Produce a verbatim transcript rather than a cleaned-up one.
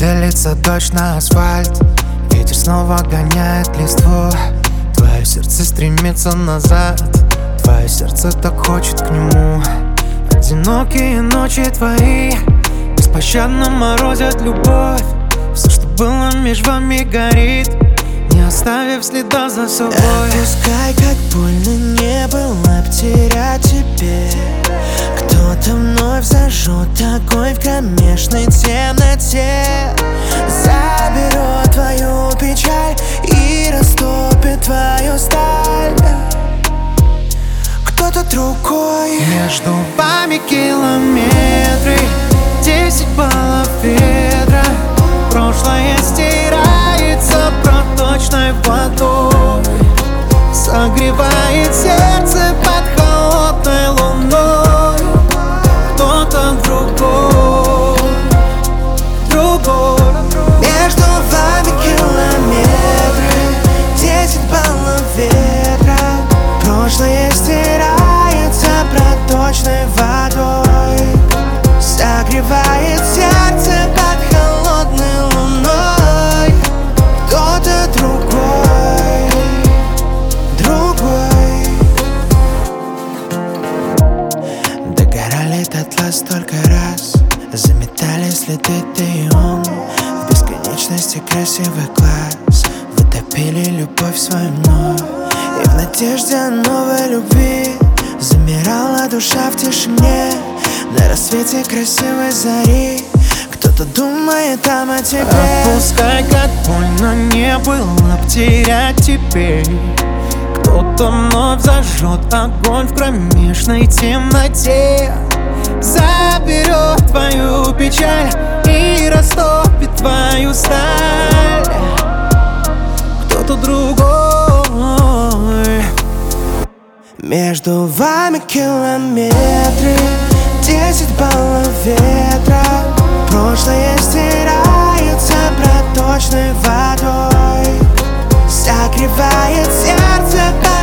Стелится дождь на асфальт, ветер снова гоняет листву. Твое сердце стремится назад, твое сердце так хочет к нему. Одинокие ночи твои беспощадно морозят любовь. Все, что было меж вами, горит, не оставив следа за собой. Отпускай, как больно не было потерять тебе. Кто-то вновь зажжет огонь в кромешной темноте, заберет твою печаль и растопит твою сталь. Кто-то другой. Между вами километры, десять баллов ветра. Прошлое стирается проточной водой, согревает сердце под холодной луной. Кто-то другой, другой. Между вами километры, десять баллов ветра. Прошлое стирается проточной водой, согревает сердце под холодной луной. Кто-то другой, другой. Догорали дотла столько раз, заметали следы ты и он. В бесконечности красивых глаз вытопили любовь свою вновь. И в надежде о новой любви замирала душа в тишине. На рассвете красивой зари кто-то думает там о тебе. Отпускай, как больно не было потерять теперь. Кто-то вновь зажжет огонь в кромешной темноте, заберет твою печаль и растопит твою сталь. Кто-то другой. Между вами километры, десять баллов ветра. Прошлое стирается проточной водой, согревает сердце.